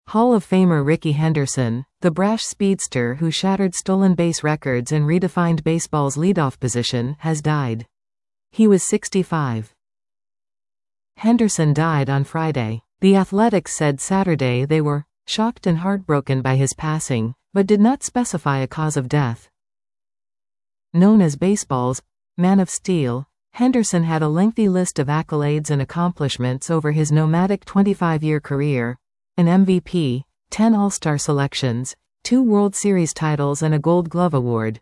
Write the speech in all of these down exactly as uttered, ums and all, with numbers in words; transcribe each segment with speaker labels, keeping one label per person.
Speaker 1: Hall of Famer Rickey Henderson, the brash speedster who shattered stolen base records and redefined baseball's leadoff position, has died. He was sixty-five. Henderson died on Friday. The Athletics said Saturday they were shocked and heartbroken by his passing, but did not specify a cause of death. Known as baseball's Man of Steel, Henderson had a lengthy list of accolades and accomplishments over his nomadic twenty-five-year career: an M V P, ten All-Star selections, two World Series titles and a Gold Glove Award.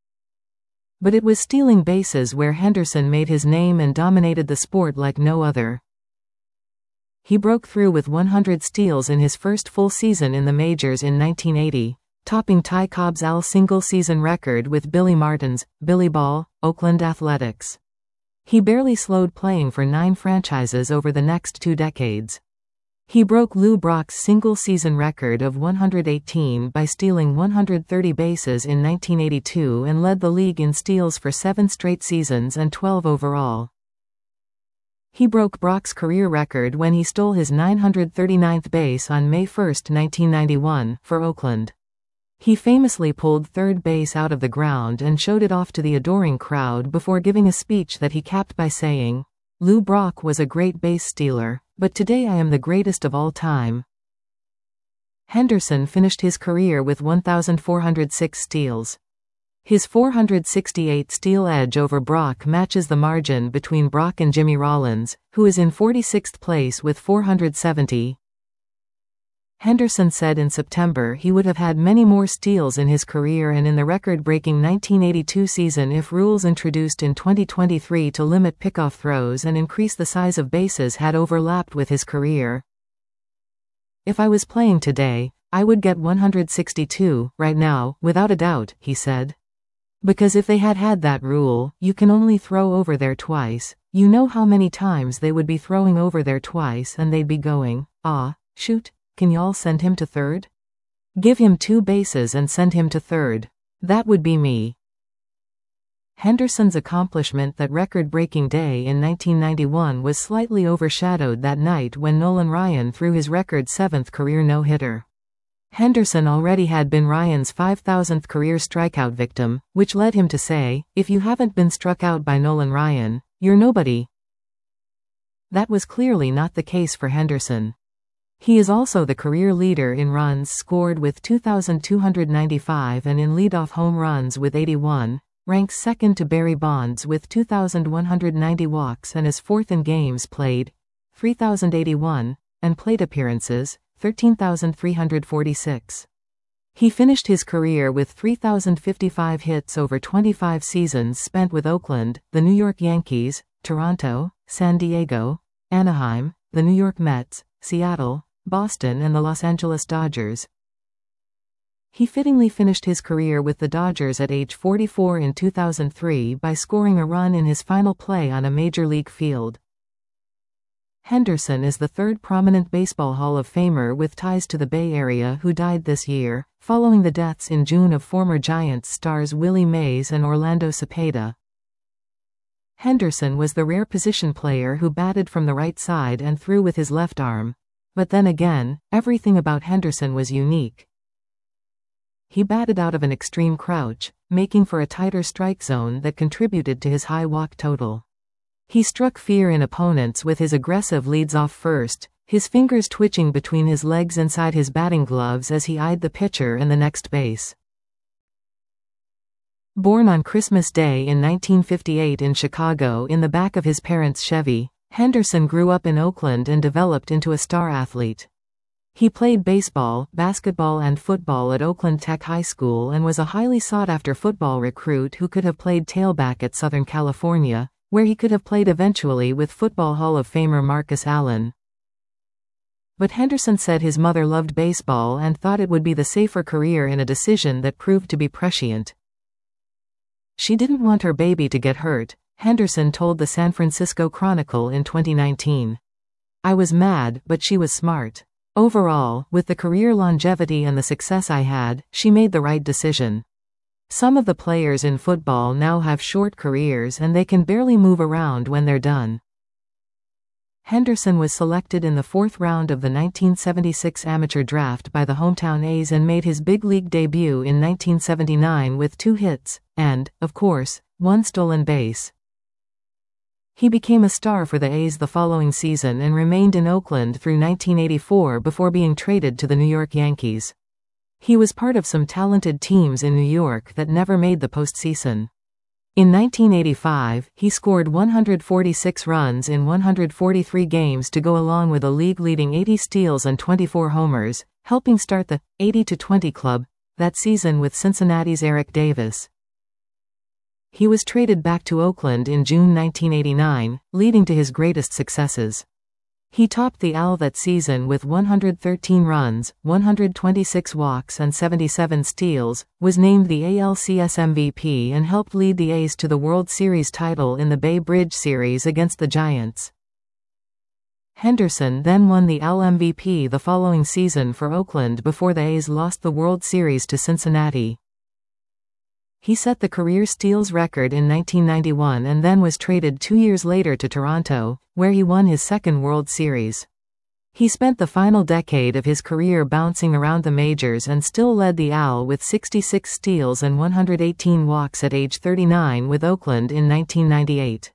Speaker 1: But it was stealing bases where Henderson made his name and dominated the sport like no other. He broke through with one hundred steals in his first full season in the majors in nineteen eighty, topping Ty Cobb's Al single-season record with Billy Martin's Billy Ball, Oakland Athletics. He barely slowed playing for nine franchises over the next two decades. He broke Lou Brock's single-season record of one hundred eighteen by stealing one hundred thirty bases in nineteen eighty-two and led the league in steals for seven straight seasons and twelve overall. He broke Brock's career record when he stole his nine hundred thirty-ninth base on May first, nineteen ninety-one, for Oakland. He famously pulled third base out of the ground and showed it off to the adoring crowd before giving a speech that he capped by saying, "Lou Brock was a great base stealer, but today I am the greatest of all time." Henderson finished his career with one thousand four hundred six steals. His four hundred sixty-eight steal edge over Brock matches the margin between Brock and Jimmy Rollins, who is in forty-sixth place with four hundred seventy. Henderson said in September he would have had many more steals in his career and in the record-breaking nineteen eighty-two season if rules introduced in twenty twenty-three to limit pickoff throws and increase the size of bases had overlapped with his career. "If I was playing today, I would get one hundred sixty-two, right now, without a doubt," he said. "Because if they had had that rule, you can only throw over there twice, you know how many times they would be throwing over there twice and they'd be going, ah, shoot, can y'all send him to third? Give him two bases and send him to third. That would be me." Henderson's accomplishment that record-breaking day in nineteen ninety-one was slightly overshadowed that night when Nolan Ryan threw his record seventh career no-hitter. Henderson already had been Ryan's five thousandth career strikeout victim, which led him to say, "If you haven't been struck out by Nolan Ryan, you're nobody." That was clearly not the case for Henderson. He is also the career leader in runs scored with two thousand two hundred ninety-five and in leadoff home runs with eighty-one, ranks second to Barry Bonds with two thousand one hundred ninety walks and is fourth in games played, three thousand eighty-one, and plate appearances, thirteen thousand three hundred forty-six. He finished his career with three thousand fifty-five hits over twenty-five seasons spent with Oakland, the New York Yankees, Toronto, San Diego, Anaheim, the New York Mets, Seattle, Boston and the Los Angeles Dodgers. He fittingly finished his career with the Dodgers at age forty-four in two thousand three by scoring a run in his final play on a major league field. Henderson is the third prominent Baseball Hall of Famer with ties to the Bay Area who died this year, following the deaths in June of former Giants stars Willie Mays and Orlando Cepeda. Henderson was the rare position player who batted from the right side and threw with his left arm. But then again, everything about Henderson was unique. He batted out of an extreme crouch, making for a tighter strike zone that contributed to his high walk total. He struck fear in opponents with his aggressive leads off first, his fingers twitching between his legs inside his batting gloves as he eyed the pitcher and the next base. Born on Christmas Day in nineteen fifty-eight in Chicago in the back of his parents' Chevy, Henderson grew up in Oakland and developed into a star athlete. He played baseball, basketball and football at Oakland Tech High School and was a highly sought-after football recruit who could have played tailback at Southern California, where he could have played eventually with Football Hall of Famer Marcus Allen. But Henderson said his mother loved baseball and thought it would be the safer career in a decision that proved to be prescient. She didn't want her baby to get hurt, Henderson told the San Francisco Chronicle in twenty nineteen. "I was mad, but she was smart. Overall, with the career longevity and the success I had, she made the right decision. Some of the players in football now have short careers and they can barely move around when they're done. Henderson was selected in the fourth round of the nineteen seventy-six amateur draft by the hometown A's and made his big league debut in nineteen seventy-nine with two hits, and, of course, one stolen base. He became a star for the A's the following season and remained in Oakland through nineteen eighty-four before being traded to the New York Yankees. He was part of some talented teams in New York that never made the postseason. In nineteen eighty-five, he scored one hundred forty-six runs in one hundred forty-three games to go along with a league-leading eighty steals and twenty-four homers, helping start the eighty to twenty club that season with Cincinnati's Eric Davis. He was traded back to Oakland in June nineteen eighty-nine, leading to his greatest successes. He topped the A L that season with one hundred thirteen runs, one hundred twenty-six walks and seventy-seven steals, was named the A L C S M V P and helped lead the A's to the World Series title in the Bay Bridge Series against the Giants. Henderson then won the A L M V P the following season for Oakland before the A's lost the World Series to Cincinnati. He set the career steals record in nineteen ninety-one and then was traded two years later to Toronto, where he won his second World Series. He spent the final decade of his career bouncing around the majors and still led the A L with sixty-six steals and one hundred eighteen walks at age thirty-nine with Oakland in nineteen ninety-eight.